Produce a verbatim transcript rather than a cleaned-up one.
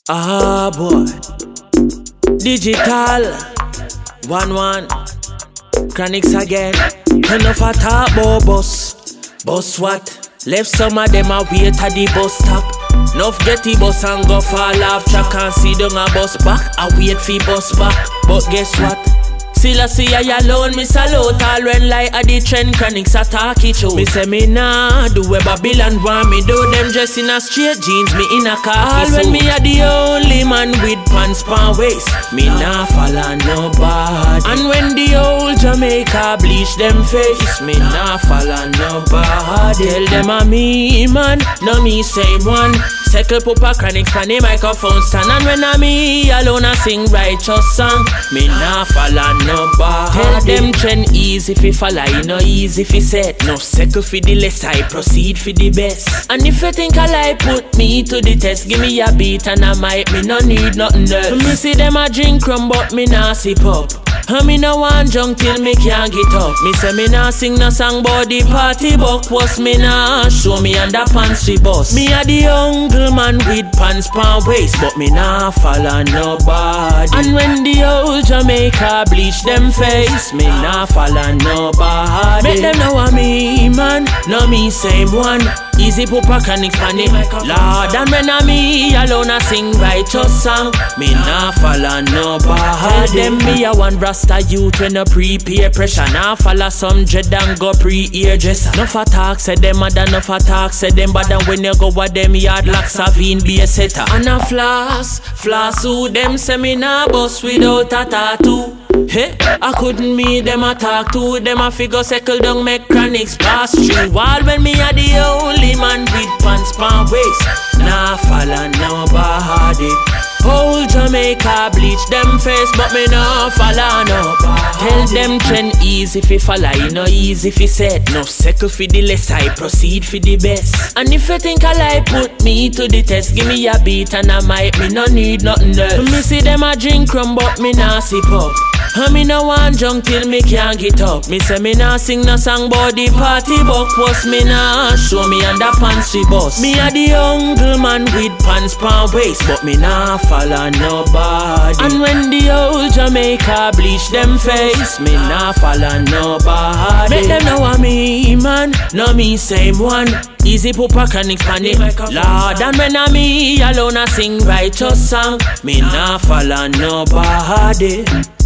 Ah boy, digital, one one, Chronixx again. Enough a talk about bus, bus what? Left some of them a wait at the bus stop. Nuff get the bus and go fall off track and see down a bus back. I wait for bus back, but guess what? Still I see I alone, me salute all when like a the trend Chronixx a talk it show. Me say me nah do where Babylon want me do. Them dress in a straight jeans, me in a khaki all suit. When me a the only man with pants pan waist, me nah follow nobody. And when the old Jamaica bleach them face, me nah follow nobody. Tell them a me man, no me same one. Circle Pupa Chronixx pan the microphone stand. And when a me alone a sing righteous song, me nah follow nobody. Tell them trend easy fi follow, you know easy fi set. No circle fi the less, I proceed fi the best. And if you think I lie, put me to the test. Give me a beat and I might, me no need nothing else. Me see them a drink rum but me nah sip up. And me no want junk till me can't get up. Me say me nah sing no song but the party buck was me nah show me underpants fi bust. Me a the uncle man with pants pan waist, but me nah follow nobody. And when the old Jamaica bleach them face, me nah follow nobody. Make them know a me man, no me same one. Easy Pupa Chronixx pan it, Lord. And when a me alone a sing righteous song, me nah follow nobody. Tell them me a one Rasta youth when a pre-peer pressure. Nah follow some dread and go pre-ear-dresser. Nuff a talk say them mad and nuff a talk say them bad. And when you go with them yard like Savine be a setter. And a floss, floss who them say me nah bust without a tattoo. Hey, I couldn't meet them a talk to them a figure circle down make Chronixx pass through. All when me a the only man with pants pan waist, nah follow nobody. Whole Jamaica bleach them face, but me nah follow nobody. Tell them trend easy fi follow, you know easy fi set. No circle fi the less, I proceed fi the best. And if you think I lie, put me to the test. Give me a beat and I might, me no need nothing else. Me see them a drink rum but me nah sip up. And me no want junk till me can't get up. Me say me nah sing no song but the party buck was me nah show me underpants fi bust. Me a the uncle man with pants pan waist, but me nah follow nobody. And when the old Jamaica bleach them face, me nah follow nobody. Make them know a me man, no me same one. Easy Pupa Chronixx pan it, Lord. And when a me alone a sing righteous song, me nah follow nobody.